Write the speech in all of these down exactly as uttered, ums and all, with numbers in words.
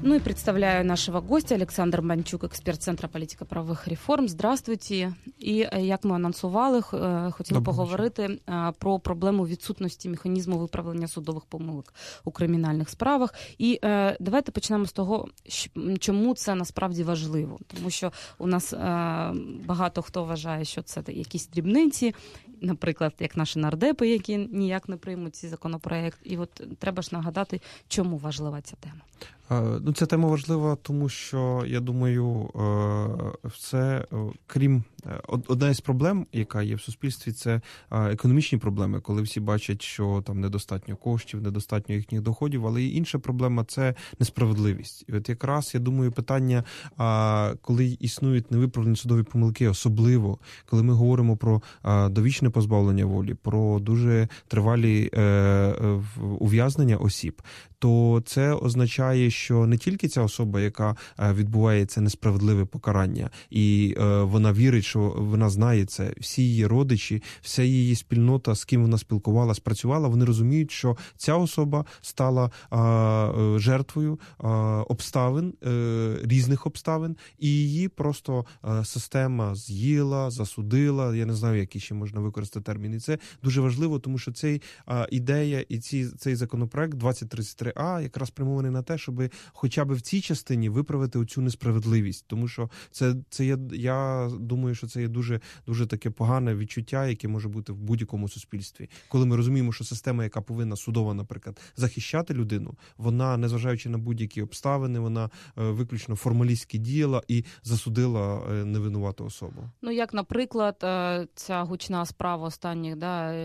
Ну и представляю нашего гостя, Олександр Банчук, експерт Центра політико-правових реформ. Здравствуйте. І, як ми анонсували, хотіли Доброго поговорити вечора. Про проблему відсутності механізму виправлення судових помилок у кримінальних справах. І е, давайте почнемо з того, чому це насправді важливо. Тому що у нас е, багато хто вважає, що це якісь дрібниці, наприклад, як наші нардепи, які ніяк не приймуть цей законопроект. І от треба ж нагадати, чому важлива ця тема. Ну, ця тема важлива, тому що, я думаю, це, крім, одна із проблем, яка є в суспільстві, це економічні проблеми, коли всі бачать, що там недостатньо коштів, недостатньо їхніх доходів, але і інша проблема – це несправедливість. І от якраз, я думаю, питання, коли існують невиправлені судові помилки, особливо, коли ми говоримо про довічне позбавлення волі, про дуже тривалі ув'язнення осіб, то це означає, що не тільки ця особа, яка відбуває це несправедливе покарання, і вона вірить, що вона знає це, всі її родичі, вся її спільнота, з ким вона спілкувалась, працювала, вони розуміють, що ця особа стала жертвою обставин, різних обставин, і її просто система з'їла, засудила, я не знаю, які ще можна використати терміни. Це дуже важливо, тому що цей ідея і ці, цей законопроект двадцять тридцять три а якраз спрямований на те, щоб хоча б в цій частині виправити оцю несправедливість. Тому що це, це є, я думаю, що це є дуже, дуже таке погане відчуття, яке може бути в будь-якому суспільстві. Коли ми розуміємо, що система, яка повинна судова, наприклад, захищати людину, вона, незважаючи на будь-які обставини, вона виключно формалістськи діяла і засудила невинувату особу. Ну, як, наприклад, ця гучна справа останніх да,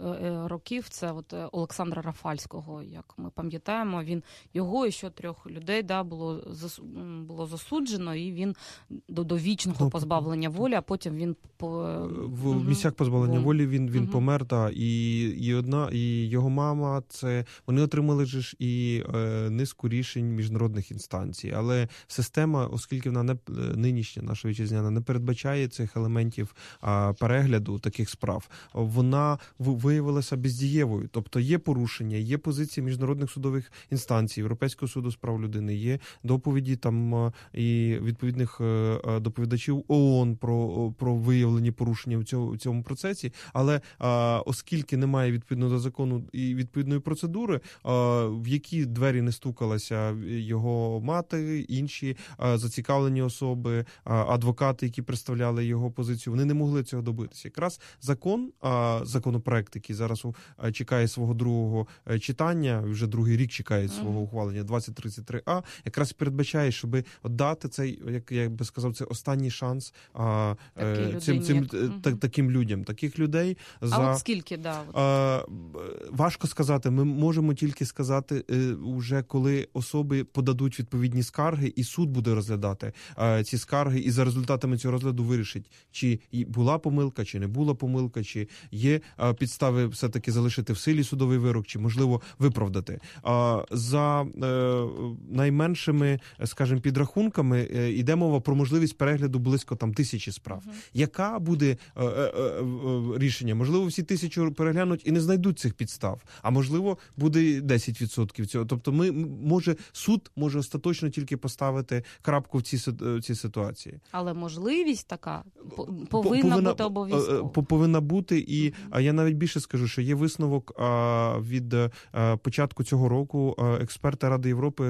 років, це от Олександра Рафальського, як ми пам'ятаємо, він, його і ще трьох людей да, було, було засуджено, і він до довічного позбавлення волі, а потім він... По... В угу. місцях позбавлення волі він, він угу. помер, та, і, і одна, і його мама, це, вони отримали ж і е, низку рішень міжнародних інстанцій, але система, оскільки вона не, нинішня, наша вітчизняна, не передбачає цих елементів а, перегляду таких справ, вона виявилася бездієвою, тобто є порушення, є позиції міжнародних судових інстанцій, Європейського суду з прав людини, є доповіді там і відповідних доповідачів ООН про, про виявлені порушення в цьому, в цьому процесі, але а, оскільки немає відповідно до закону і відповідної процедури, а, в які двері не стукалася його мати, інші а, зацікавлені особи, а, адвокати, які представляли його позицію, вони не могли цього добитися. Якраз закон, а, законопроект, який зараз а, чекає свого другого читання, вже другий рік чекає свого ухвалення, двадцять тридцять три а, якраз передбачає, щоб дати цей, як я би сказав, це останній шанс а, цим, цим, та, таким людям. Таких людей за... А от скільки, да? От. А, важко сказати. Ми можемо тільки сказати, вже коли особи подадуть відповідні скарги, і суд буде розглядати а, ці скарги, і за результатами цього розгляду вирішить, чи була помилка, чи не була помилка, чи є а, підстави все-таки залишити в силі судовий вирок, чи, можливо, виправдати. А, за е, найменшими, скажімо, підрахунками е, йде мова про можливість перегляду близько там тисячі справ. Uh-huh. Яка буде е, е, е, рішення? Можливо, всі тисячу переглянуть і не знайдуть цих підстав, а можливо, буде десять відсотків цього. Тобто ми, може, суд може остаточно тільки поставити крапку в цій, в цій ситуації. Але можливість така повинна, повинна бути обов'язково. Повинна бути, і uh-huh. я навіть більше скажу, що є висновок а, від а, початку цього року експерти Ради Європи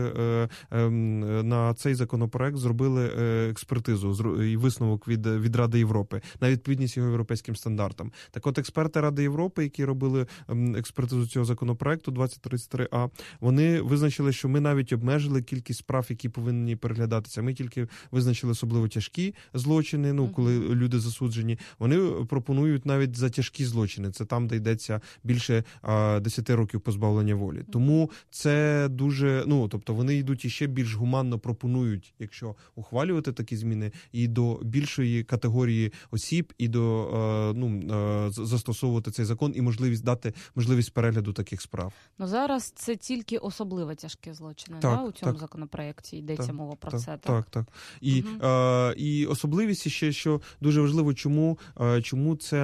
на цей законопроект зробили експертизу і висновок від, від Ради Європи на відповідність його європейським стандартам. Так от експерти Ради Європи, які робили експертизу цього законопроекту двадцять тридцять три а, вони визначили, що ми навіть обмежили кількість справ, які повинні переглядатися. Ми тільки визначили особливо тяжкі злочини, ну, коли люди засуджені. Вони пропонують навіть за тяжкі злочини. Це там, де йдеться більше десять років позбавлення волі. Тому це дуже, ну, тобто вони йдуть іще більш гуманно пропонують, якщо ухвалювати такі зміни, і до більшої категорії осіб, і до, ну, застосовувати цей закон, і можливість дати можливість перегляду таких справ. Ну, зараз це тільки особливо тяжкі злочини, так, да, у цьому так, законопроекті йдеться так, мова про так, це, так? Так, так. І, угу. е, і особливість ще, що дуже важливо, чому, чому це,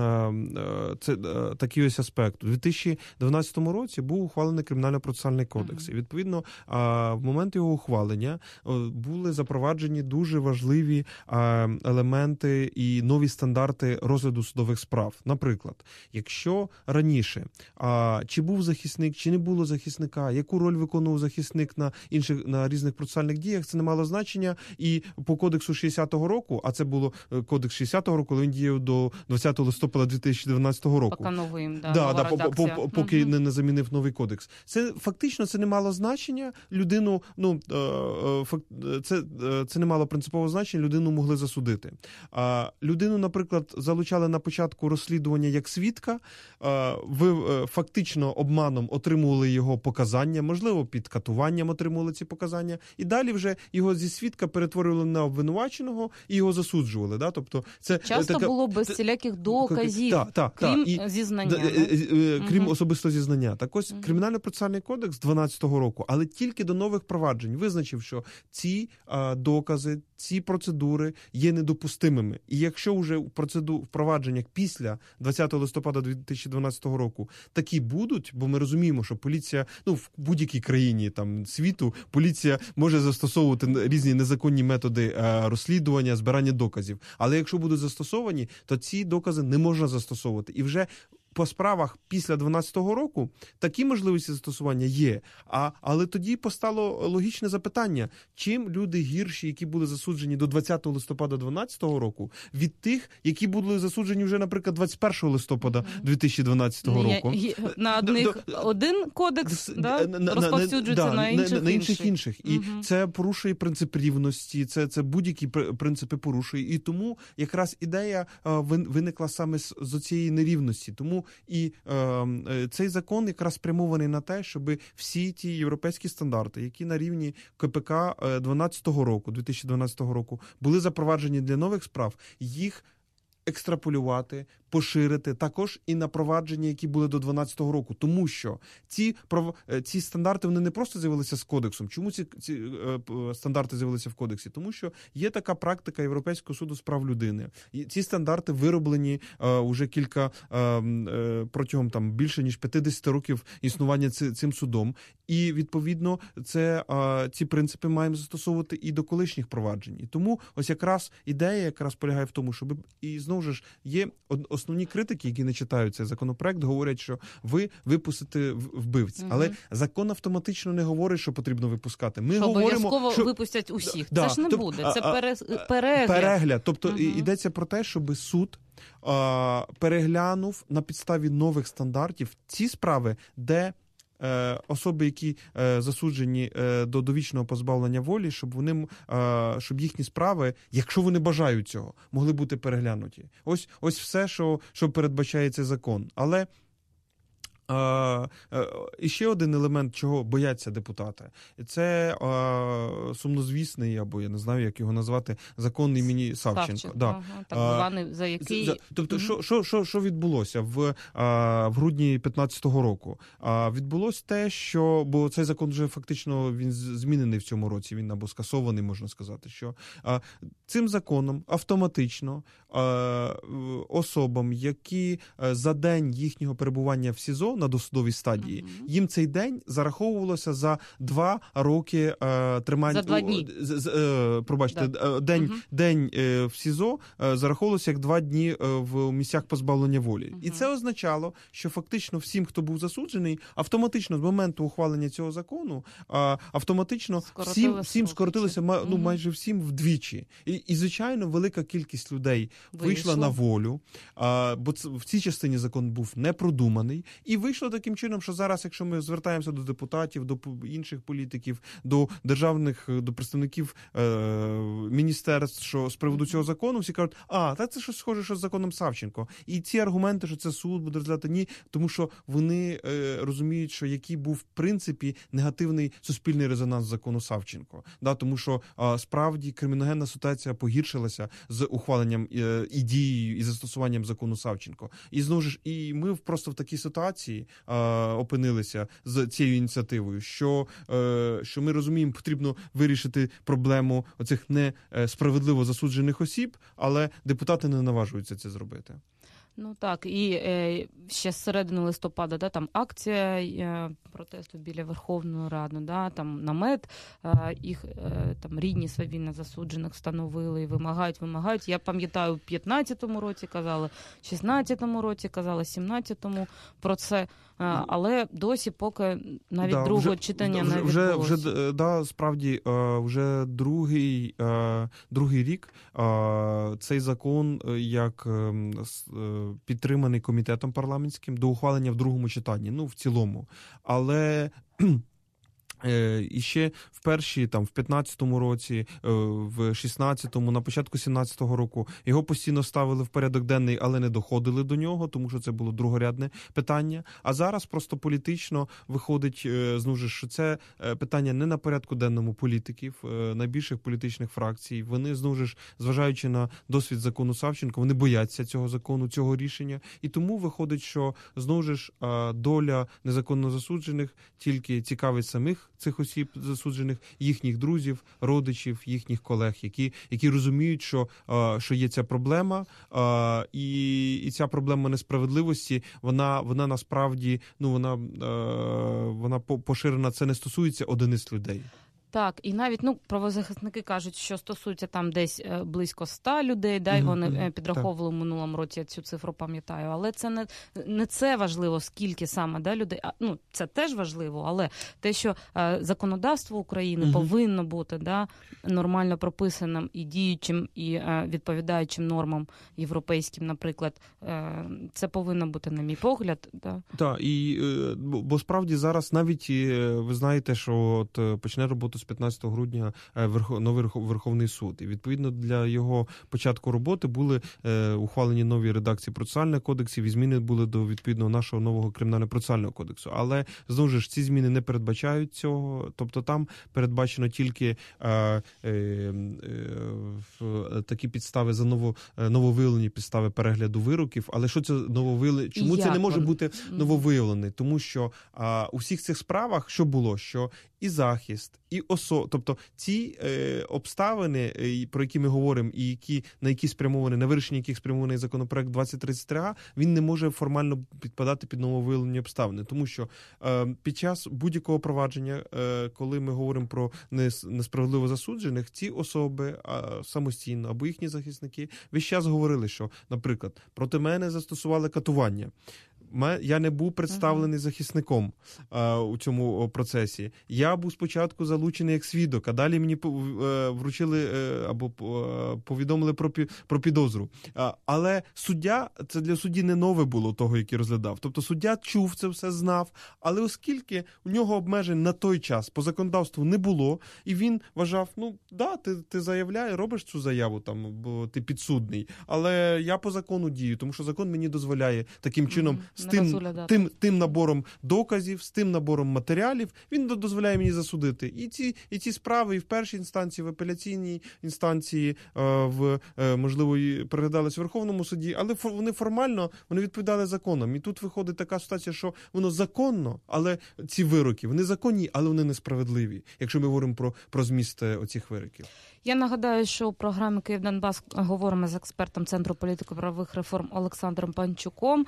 це такий ось аспект. У дві тисячі дванадцятому році був ухвалений Кримінально-процесуальний кодекс. Uh-huh. І, відповідно, в момент його ухвалення були запроваджені дуже важливі елементи і нові стандарти розгляду судових справ. Наприклад, якщо раніше чи був захисник, чи не було захисника, яку роль виконував захисник на інших на різних процесуальних діях, це не мало значення. І по кодексу шістдесятого року, а це було кодекс шістдесятого року, коли він діяв до двадцятого листопада дві тисячі дванадцятого року. Поки новим, да, да, нова да, редакція. по, по, поки угу. не, не замінив новий кодекс. Це фактично це не мало значення. Людину, ну це, це не мало принципового значення. Людину могли засудити. А людину, наприклад, залучали на початку розслідування як свідка. Ви фактично обманом отримували його показання, можливо, під катуванням отримували ці показання, і далі вже його зі свідка перетворювали на обвинуваченого і його засуджували. Да? Тобто, це часто така... було без всіляких доказів, та, та, крім та. І, зізнання. Да, ну? Крім угу. особистого зізнання. Так ось угу. Кримінально-процесуальний кодекс дванадцятого року, але тільки до нових проваджень визначив, що ці а, докази, ці процедури є недопустимими. І якщо вже в процеду... в провадженнях після двадцятого листопада дві тисячі дванадцятого року такі будуть, бо ми розуміємо, що поліція, ну, в будь-якій країні там світу, поліція може застосовувати різні незаконні методи а, розслідування, збирання доказів. Але якщо будуть застосовані, то ці докази не можна застосовувати. І вже по справах після дванадцятого року такі можливості застосування є. А, але тоді постало логічне запитання, чим люди гірші, які були засуджені до двадцятого листопада дванадцятого року, від тих, які були засуджені вже, наприклад, двадцять першого листопада дві тисячі дванадцятого року. На одних один кодекс да, розповсюджується на, на, на інших на інших. інших. І угу. це порушує принцип рівності, це, це будь-які принципи порушує. І тому якраз ідея виникла саме з, з цієї нерівності. Тому і е, цей закон якраз спрямований на те, щоб всі ті європейські стандарти, які на рівні КПК дванадцятого року, дві тисячі дванадцятого року, були запроваджені для нових справ, їх екстраполювати, поширити також і на провадження, які були до дванадцятого року. Тому що ці, ці стандарти, вони не просто з'явилися з кодексом. Чому ці, ці е, стандарти з'явилися в кодексі? Тому що є така практика Європейського суду з прав людини. І ці стандарти вироблені е, уже кілька, е, е, протягом там більше ніж п'ятдесят років існування ці, цим судом. І, відповідно, це, е, ці принципи маємо застосовувати і до колишніх проваджень. І тому ось якраз ідея якраз полягає в тому, щоб, і знову ж є основні критики, які не читають цей законопроект, говорять, що ви випустите вбивць. Угу. Але закон автоматично не говорить, що потрібно випускати. Ми що говоримо, обов'язково що випустять усіх. Да, це ж не тоб, буде. Це пере... перегляд. перегляд. Тобто угу. йдеться про те, щоб суд а, переглянув на підставі нових стандартів ці справи, де особи, які засуджені до довічного позбавлення волі, щоб вони, щоб їхні справи, якщо вони бажають цього, могли бути переглянуті. Ось, ось все, що, що передбачає цей закон. Але А, і ще один елемент, чого бояться депутати, це а, сумнозвісний, або я не знаю, як його назвати, закон імені Савченко. Савченко, да. ага, так званий, за який... За, тобто, mm-hmm. що, що, що, що відбулося в, а, в грудні п'ятнадцятого року? А, відбулося те, що, бо цей закон вже фактично він змінений в цьому році, він або скасований, можна сказати, що а, цим законом автоматично а, особам, які за день їхнього перебування в СІЗО на досудовій стадії, uh-huh. їм цей день зараховувалося за два роки е, тримання... За два дні. З, з, е, пробачте, да. день, uh-huh. день е, в СІЗО е, зараховувалося як два дні е, в місцях позбавлення волі. Uh-huh. І це означало, що фактично всім, хто був засуджений, автоматично з моменту ухвалення цього закону, е, автоматично всім, всім скоротилося, ну, uh-huh. майже всім вдвічі. І, і, звичайно, велика кількість людей вийшла, вийшла на волю, е, бо це, в цій частині закон був непродуманий, і вийшло таким чином, що зараз, якщо ми звертаємося до депутатів, до інших політиків, до державних, до представників е, міністерств, що з приводу цього закону, всі кажуть, а, так це щось схоже, що з законом Савченко. І ці аргументи, що це суд буде розглядати, ні, тому що вони е, розуміють, що який був, в принципі, негативний суспільний резонанс закону Савченко. Да, тому що е, справді криміногенна ситуація погіршилася з ухваленням е, і дією, і застосуванням закону Савченко. І знову ж, і ми просто в такій ситуації опинилися з цією ініціативою, що, що ми розуміємо, потрібно вирішити проблему оцих несправедливо засуджених осіб, але депутати не наважуються це зробити. Ну так, і е, ще з середини листопада, да, там акція е, протесту біля Верховної Ради, да, там намет, е, їх е, там рідні свавільно засуджених встановили і вимагають, вимагають. Я пам'ятаю, у п'ятнадцятому році казали, в шістнадцятому році казали, сімнадцятому про це, е, але досі поки навіть да, другого вже, читання вже, не відбулося. Вже, вже, да, справді, е, вже другий, е, другий рік е, цей закон, як е, підтриманий комітетом парламентським до ухвалення в другому читанні, ну, в цілому. Але і ще в перші, там, в п'ятнадцятому році, в шістнадцятому, на початку сімнадцятого року його постійно ставили в порядок денний, але не доходили до нього, тому що це було другорядне питання. А зараз просто політично виходить, знову ж, що це питання не на порядку денному політиків, найбільших політичних фракцій. Вони, знову ж, зважаючи на досвід закону Савченко, вони бояться цього закону, цього рішення. І тому виходить, що, знову ж, доля незаконно засуджених тільки цікавить самих цих осіб засуджених, їхніх друзів, родичів, їхніх колег, які, які розуміють, що, що є ця проблема, і, і ця проблема несправедливості, вона, вона насправді, ну, вона, вона поширена, це не стосується одиниць людей. Так, і навіть, ну, правозахисники кажуть, що стосується там десь близько ста людей, да, і вони mm-hmm. підраховували в минулому році, я цю цифру пам'ятаю, але це не, не це важливо, скільки саме, да, людей, а, ну, це теж важливо, але те, що е, законодавство України mm-hmm. повинно бути, да, нормально прописаним і діючим, і е, відповідаючим нормам європейським, наприклад, е, це повинно бути, на мій погляд. Да. Так, і, е, бо справді зараз навіть, е, ви знаєте, що от почне роботу з п'ятнадцятого грудня новий Верховний суд. І, відповідно, для його початку роботи були е, ухвалені нові редакції процесуальних кодексів, і зміни були до, відповідно, нашого нового кримінально-процесуального кодексу. Але, знову ж, ці зміни не передбачають цього. Тобто там передбачено тільки е, е, е, такі підстави за ново, нововиявлені підстави перегляду вироків. Але що це нововиявлені? Чому Як це не може он? бути нововиявлений? Тому що е, у всіх цих справах що було? Що і захист, і осо, тобто ці е, обставини, е, про які ми говоримо, і які на які спрямовані, на вирішення яких спрямований законопроект двадцять тридцять три а, він не може формально підпадати під нововиявлені обставини, тому що е, під час будь-якого провадження, е, коли ми говоримо про несправедливо засуджених, ці особи а, самостійно або їхні захисники весь час говорили, що, наприклад, проти мене застосували катування. Я не був представлений uh-huh. захисником а, у цьому процесі. Я був спочатку залучений як свідок, а далі мені вручили або повідомили про, про підозру. А, але суддя, це для судді не нове було того, який розглядав. Тобто суддя чув це все, знав, але оскільки у нього обмежень на той час по законодавству не було, і він вважав, ну, да, ти, ти заявляєш, робиш цю заяву, там, бо ти підсудний, але я по закону дію, тому що закон мені дозволяє таким чином uh-huh. З тим, тим, тим набором доказів, з тим набором матеріалів, він дозволяє мені засудити. І ці, і ці справи і в першій інстанції, в апеляційній інстанції, в, можливо, і переглядались в Верховному суді, але вони формально, вони відповідали законам. І тут виходить така ситуація, що воно законно, але ці вироки, вони законні, але вони несправедливі, якщо ми говоримо про, про зміст оцих вироків. Я нагадаю, що у програмі «Київ-Донбас» говоримо з експертом Центру політико-правових реформ Олександром Панчуком.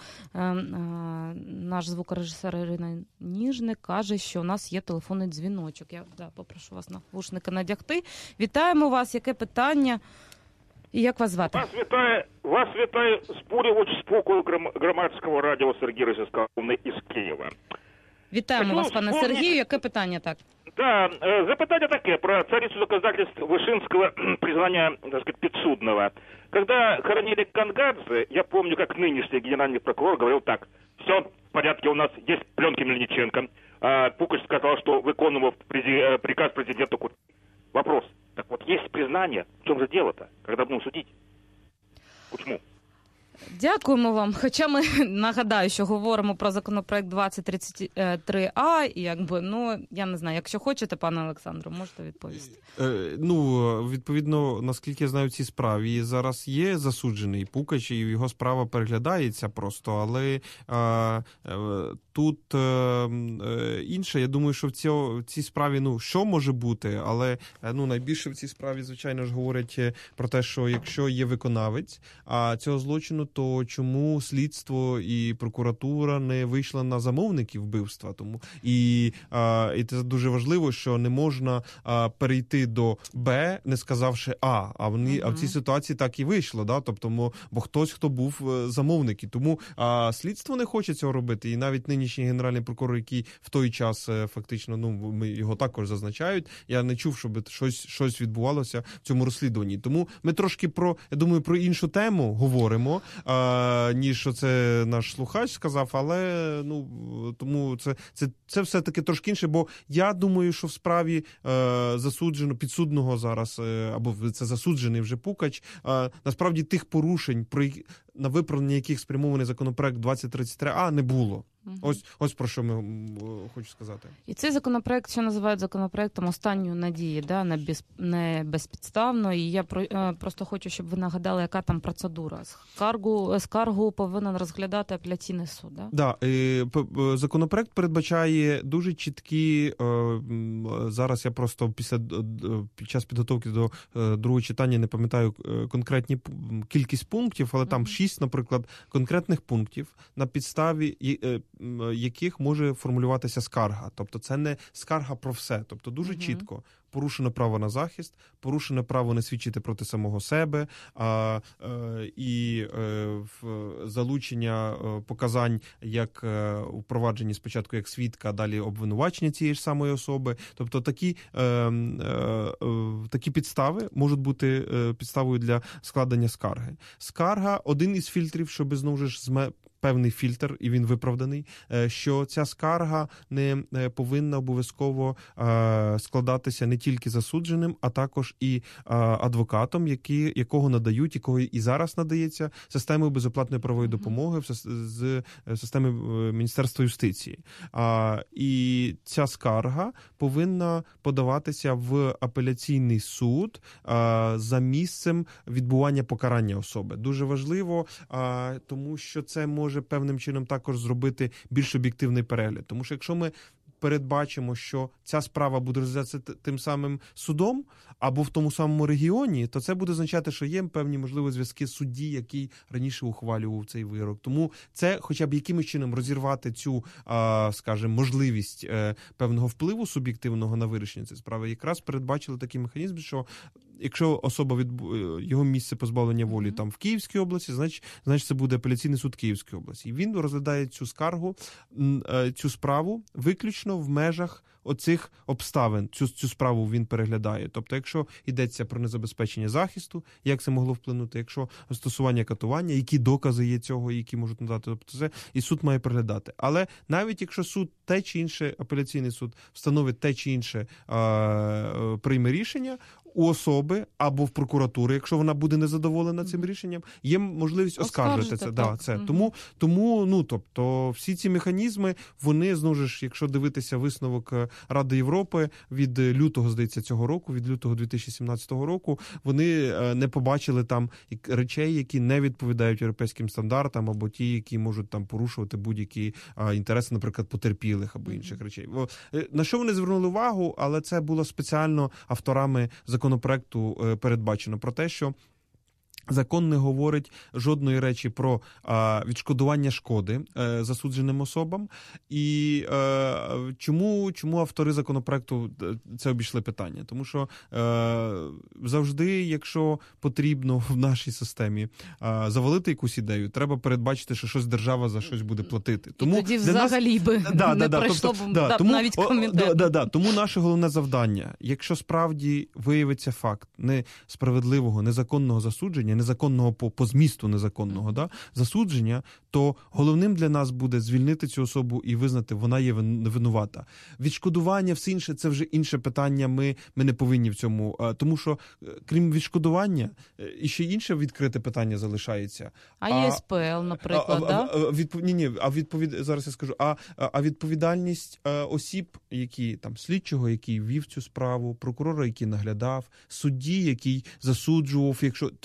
Наш звукорежисер Ірина Ніжник каже, що у нас є телефонний дзвіночок. Я да, попрошу вас навушники надягти. Вітаємо вас. Яке питання? І як вас звати? Вас вітає, вас вітає спорювач спокою громадського радіо Сергій Російськовний із Києва. Вітаємо Хочу вас, пане вспомнить... Сергію. Яке питання, так? Да, запитание такое про царицу доказательств Вышинского признания, так сказать, подсудного. Когда хоронили Кангадзе, я помню, как нынешний генеральный прокурор говорил так: все в порядке, у нас есть пленки Мельниченко. А Пукач сказал, что выполнил приказ президента. Вопрос: так вот, есть признание, в чем же дело-то, когда будем судить? Почему? Дякуємо вам. Хоча ми, нагадаю, що говоримо про законопроект двадцять тридцять три а, і якби, ну, я не знаю, якщо хочете, пане Олександро, можете відповісти. Е, ну, відповідно, наскільки я знаю, в цій справі зараз є засуджений Пукач, і його справа переглядається просто, але е, е, тут е, інше, я думаю, що в, цьо, в цій справі, ну, що може бути, але, ну, найбільше в цій справі, звичайно ж, говорять про те, що якщо є виконавець, а цього злочину, то то чому слідство і прокуратура не вийшла на замовників вбивства? Тому і, а, і це дуже важливо, що не можна а, перейти до Б, не сказавши А. А вони uh-huh. а в цій ситуації так і вийшло, да? Тобто, бо хтось, хто був замовник. І тому а, слідство не хоче цього робити. І навіть нинішній генеральний прокурор, який в той час фактично, ну, ми його також зазначають, я не чув, щоб щось, щось відбувалося в цьому розслідуванні. Тому ми трошки про, я думаю, про іншу тему говоримо, а, ніж що це наш слухач сказав, але, ну, тому це, це, це все-таки трошки інше, бо я думаю, що в справі е, засуджено, підсудного зараз, е, або це засуджений вже Пукач, е, насправді тих порушень, про на виправлення яких спрямований законопроект двадцять тридцять три а, не було. Угу. Ось, ось про що ми хочу сказати. І цей законопроект ще називають законопроектом останньої надії, да, не, без, не безпідставно. І я про, просто хочу, щоб ви нагадали, яка там процедура. Скаргу, скаргу повинен розглядати апеляційний суд, да? Да, е, законопроект передбачає дуже чіткі, е, зараз я просто після, під час підготовки до е, другого читання не пам'ятаю конкретні кількість пунктів, але там шість, наприклад, конкретних пунктів, на підставі е, яких може формулюватися скарга. Тобто це не скарга про все. Тобто дуже uh-huh. чітко порушено право на захист, порушено право не свідчити проти самого себе, а, е, і е, в залучення е, показань як е, у провадженні спочатку як свідка, а далі обвинувачення цієї ж самої особи. Тобто такі, е, е, такі підстави можуть бути е, підставою для складення скарги. Скарга – один із фільтрів, щоб знову ж зме певний фільтр, і він виправданий, що ця скарга не повинна обов'язково складатися не тільки засудженим, а також і адвокатом, які, якого надають, якого і зараз надається системою безоплатної правової допомоги з системи Міністерства юстиції. І ця скарга повинна подаватися в апеляційний суд за місцем відбування покарання особи. Дуже важливо, тому що це може може певним чином також зробити більш об'єктивний перегляд. Тому що якщо ми передбачимо, що ця справа буде розглядатися тим самим судом або в тому самому регіоні, то це буде означати, що є певні, можливо, зв'язки судді, який раніше ухвалював цей вирок. Тому це хоча б якимось чином розірвати цю, скажімо, можливість певного впливу суб'єктивного на вирішення цієї справи. Якраз передбачили такий механізм, що якщо особа від його місце позбавлення волі mm-hmm. там в Київській області, значить, значить це буде апеляційний суд Київської області. І він розглядає цю скаргу, цю справу виключно в межах оцих обставин. Цю, цю справу він переглядає. Тобто, якщо йдеться про незабезпечення захисту, як це могло вплинути, якщо застосування катування, які докази є цього, які можуть надати, тобто це і суд має переглядати. Але навіть якщо суд те чи інше, апеляційний суд встановить те чи інше а, прийме рішення, у особи або в прокуратури, якщо вона буде незадоволена цим рішенням, є можливість оскаржити це. Да, це. Угу. Тому, тому, ну, тобто, всі ці механізми, вони, знову ж, якщо дивитися висновок Ради Європи від лютого, здається, цього року, від лютого дві тисячі сімнадцятого року, вони не побачили там речей, які не відповідають європейським стандартам, або ті, які можуть там порушувати будь-які а, інтереси, наприклад, потерпілих або інших речей. На що вони звернули увагу, але це було спеціально авторами законопроекту передбачено про те, що закон не говорить жодної речі про а, відшкодування шкоди е, засудженим особам. І е, чому, чому автори законопроекту це обійшли питання? Тому що е, завжди, якщо потрібно в нашій системі е, завалити якусь ідею, треба передбачити, що щось держава за щось буде платити. Тому і тоді взагалі нас... би да, не да, пройшло тобто, б да, да, тому, навіть комітет. Да, да, да, тому наше головне завдання, якщо справді виявиться факт несправедливого, незаконного засудження, незаконного по, по змісту незаконного, да, засудження, то головним для нас буде звільнити цю особу і визнати, вона є винувата. Відшкодування, все інше, це вже інше питання, ми, ми не повинні в цьому, тому що, крім відшкодування, і ще інше відкрите питання залишається. А є ес пе ел, наприклад, а, да? А, а, відпов... Ні, ні, а відповід... зараз я скажу, а, а відповідальність осіб, які, там, слідчого, який вів цю справу, прокурора, який наглядав, судді, який засуджував, якщо... Тому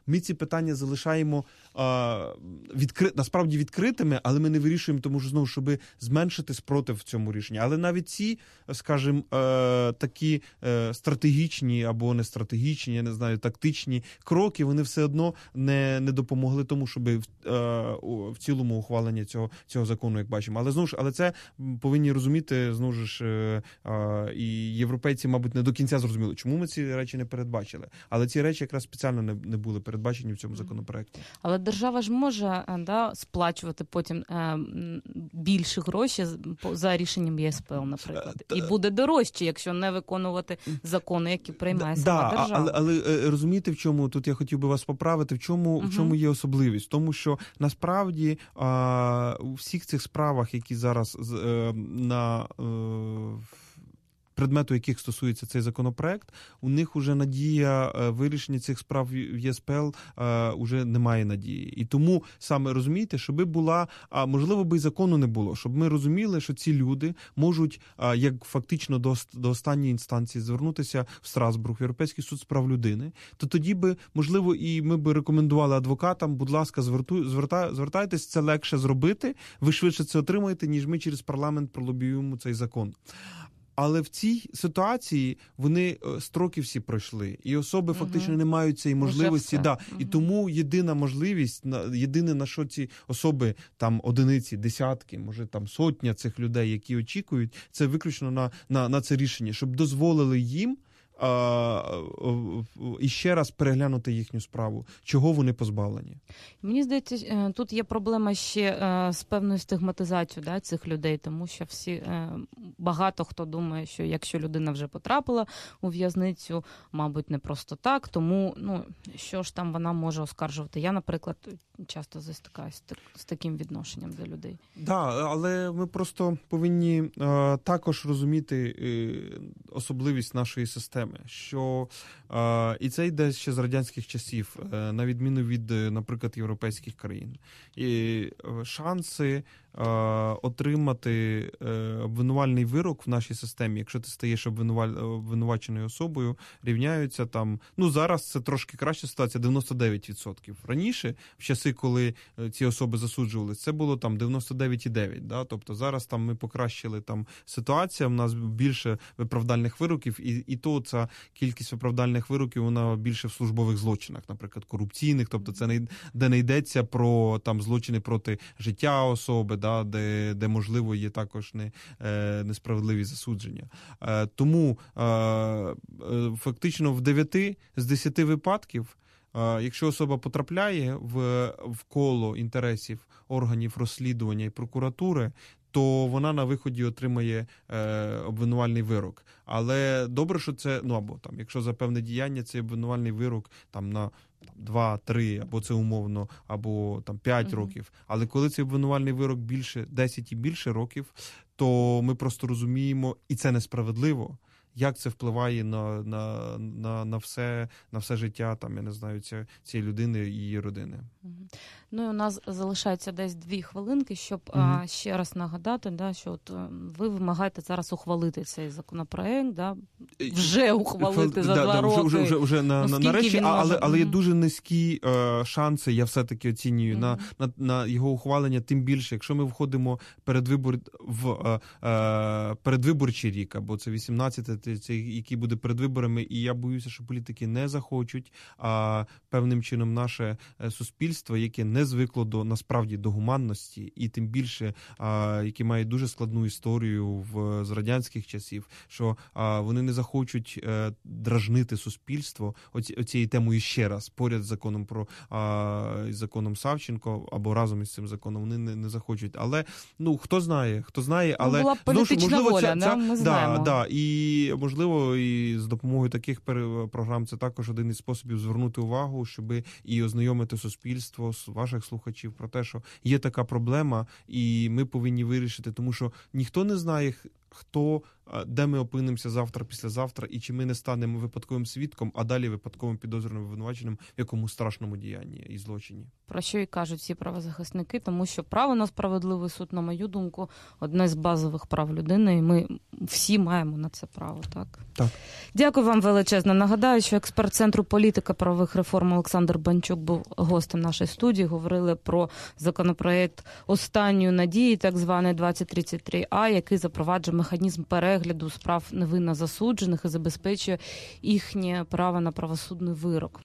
ми ці питання залишаємо а, відкри... насправді відкритими, але ми не вирішуємо, тому що, знову, щоб зменшити спротив в цьому рішенні. Але навіть ці, скажімо, е, такі е, стратегічні або не стратегічні, я не знаю, тактичні кроки, вони все одно не, не допомогли тому, щоб в, е, в цілому ухвалення цього, цього закону, як бачимо. Але, знову ж, але це повинні розуміти, знову ж, е, е, і європейці, мабуть, не до кінця зрозуміли, чому ми ці речі не передбачили. Але ці речі якраз спеціально не, не були передбачені в цьому законопроекті. Але держава ж може, да, сплачувати потім е, більше гроші за рішенням ЄСПЛ, наприклад. І буде дорожче, якщо не виконувати закони, які приймає да, сама держава. Але, але розумієте, в чому, тут я хотів би вас поправити, в чому, угу. в чому є особливість? В тому, що насправді а, у всіх цих справах, які зараз е, на е, предмету яких стосується цей законопроект, у них уже надія вирішення цих справ в ЄСПЛ уже немає надії. І тому саме розумієте, щоби була, а можливо би і закону не було, щоб ми розуміли, що ці люди можуть, як фактично до, до останньої інстанції звернутися в Страсбург, в Європейський суд з прав людини, то тоді би, можливо, і ми би рекомендували адвокатам, будь ласка, зверту, звертай, звертайтесь, це легше зробити, ви швидше це отримаєте, ніж ми через парламент пролобіюємо цей закон. Але в цій ситуації вони строки всі пройшли, і особи угу. фактично не мають цієї можливості. Да. Угу. І тому єдина можливість, єдине на що ці особи, там одиниці, десятки, може там сотня цих людей, які очікують, це виключно на, на, на це рішення, щоб дозволили їм і ще раз переглянути їхню справу, чого вони позбавлені. Мені здається, тут є проблема ще з певною стигматизацією, да, цих людей, тому що всі, багато хто думає, що якщо людина вже потрапила у в'язницю, мабуть, не просто так, тому, ну, що ж там вона може оскаржувати. Я, наприклад, часто застикаюся з таким відношенням до людей. Так, да, але ми просто повинні е, також розуміти е, особливість нашої системи, що е, і це йде ще з радянських часів, е, на відміну від, наприклад, європейських країн. І е, шанси е, отримати е, обвинувальний вирок в нашій системі, якщо ти стаєш обвинуваль... обвинуваченою особою, рівняються там, ну зараз це трошки краща ситуація, дев'яносто дев'ять відсотків. Раніше, в часи, коли ці особи засуджувалися, це було там дев'яносто дев'ять цілих дев'ять десятих, да? Тобто зараз там ми покращили там ситуацію, в нас більше виправдальних вироків, і, і то ця кількість виправдальних вироків, вона більше в службових злочинах, наприклад, корупційних, тобто це не, де не йдеться про там злочини проти життя особи, да? де, де можливо є також не, е, несправедливі засудження. Е, тому е, е, фактично в дев'яти з десяти випадків, якщо особа потрапляє в, в коло інтересів органів розслідування і прокуратури, то вона на виході отримає е, обвинувальний вирок. Але добре, що це, ну або там, якщо за певне діяння, цей обвинувальний вирок там на два-три, або це умовно, або там п'ять uh-huh. років. Але коли цей обвинувальний вирок більше десять і більше років, то ми просто розуміємо, і це несправедливо, як це впливає на, на, на, на, все, на все життя, там, я не знаю, ці, цієї людини і її родини. Ну і у нас залишається десь дві хвилинки, щоб mm-hmm. а, ще раз нагадати, да, що от ви вимагаєте зараз ухвалити цей законопроект, да, вже ухвалити за да, два да, роки. Вже, вже, вже на, ну, нарешті, але, може... але є дуже низькі е, шанси, я все-таки оцінюю, mm-hmm. на, на, на його ухвалення, тим більше, якщо ми входимо передвибор, в е, е, передвиборчий рік, або це вісімнадцятий, це, який буде перед виборами, і я боюся, що політики не захочуть а, певним чином наше суспільство, яке не звикло до, насправді, до гуманності, і тим більше, а, яке має дуже складну історію в, з радянських часів, що а, вони не захочуть а, дражнити суспільство оці, оцією темою ще раз, поряд з законом про а, законом Савченко, або разом із цим законом, вони не, не захочуть. Але, ну, хто знає, хто знає, але... Ну, була політична можливо, воля, ця, да? ця, Ми да, знаємо. Да, і, можливо, і з допомогою таких програм це також один із способів звернути увагу, щоб і ознайомити суспільство, ваших слухачів про те, що є така проблема, і ми повинні вирішити, тому що ніхто не знає, хто, де ми опинимося завтра, післязавтра, і чи ми не станемо випадковим свідком, а далі випадковим підозрюваним обвинуваченим в якому страшному діянні і злочині. Про що і кажуть всі правозахисники, тому що право на справедливий суд, на мою думку, одне з базових прав людини, і ми всі маємо на це право, так? Так. Дякую вам величезно. Нагадаю, що експерт Центру політика правових реформ Олександр Банчук був гостем нашої студії. Говорили про законопроект останньої надії, так званий двадцять тридцять три а, який запроваджує механізм перегляду справ невинно засуджених і забезпечує їхнє право на правосудний вирок.